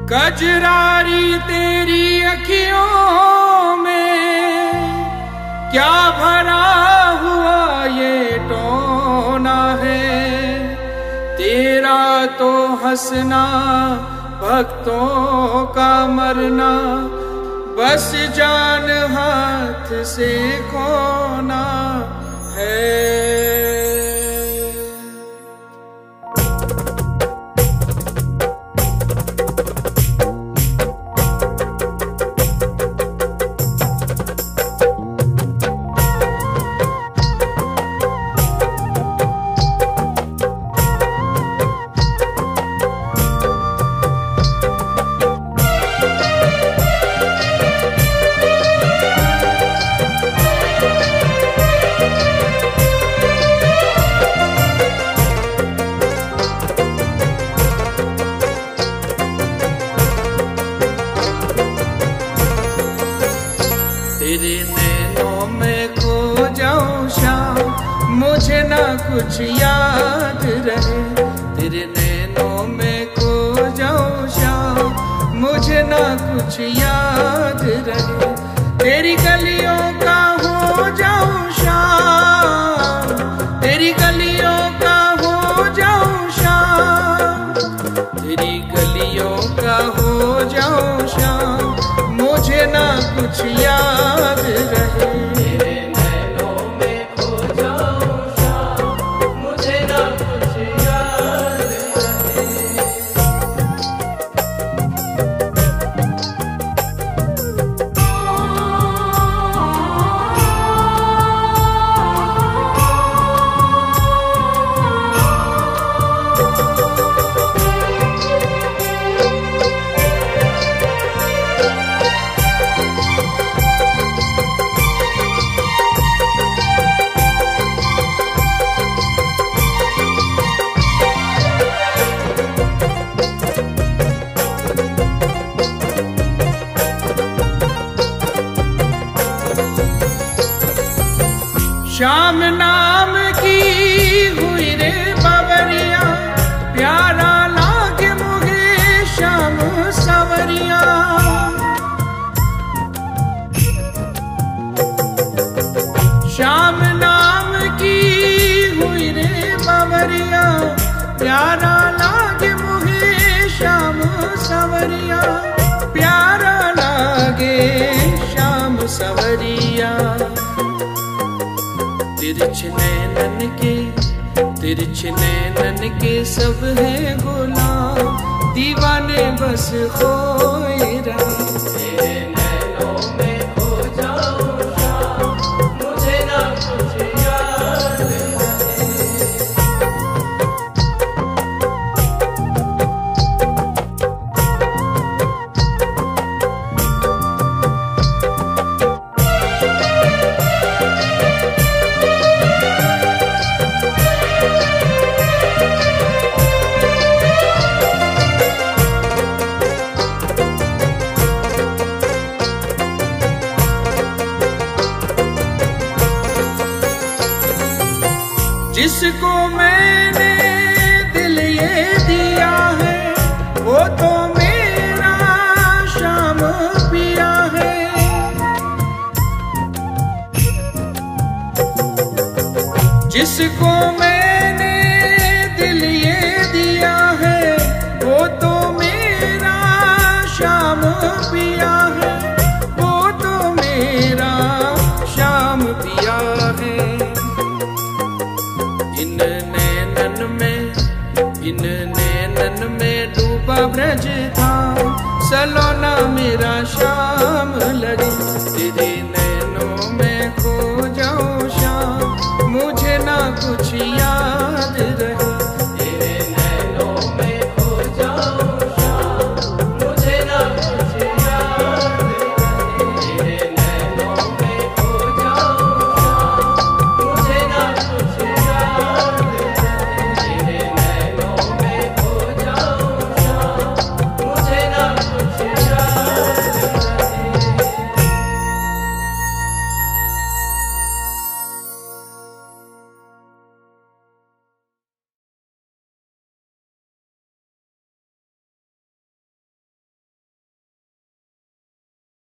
कजरारी तेरी अखियों में क्या भरा हुआ ये टोना है। तेरा तो हंसना भक्तों का मरना, बस जान हाथ से खोना है। तेरे नैनों में खो जाऊं शाम, मुझे ना कुछ याद रहे। तेरे नैनों में खो जाऊं शाम, मुझे ना कुछ याद रहे। तेरी गलियों का हो जाऊं शाम, तेरी गलियों का हो जाऊं शाम, तेरी गलियों का हो जाऊं शाम, मुझे ना कुछ याद रहे। तेरे नैनों में खो जाऊं शाम, मुझे ना कुछ याद रहे। शाम नाम की हुई रे बावरिया, प्यारा लागे मुझे शाम सवरिया। शाम नाम की हुई रे बावरिया, प्यारा लागे मुझे शाम सवरिया, प्यारा लागे शाम सवरिया। तिरछ नैनन के सब है गुलाम, दीवाने बस खोए रहे। तेरे नैनों में खो जाऊं शाम, मुझे ना कुछ याद रहे। जिसको मैंने दिल ये दिया है, वो तो मेरा शाम पिया है। जिसको मैंने दिल ये दिया है, वो तो मेरा शाम पिया है, वो तो मेरा शाम पिया है। इन नैनन में डूबा ब्रज था, सलोना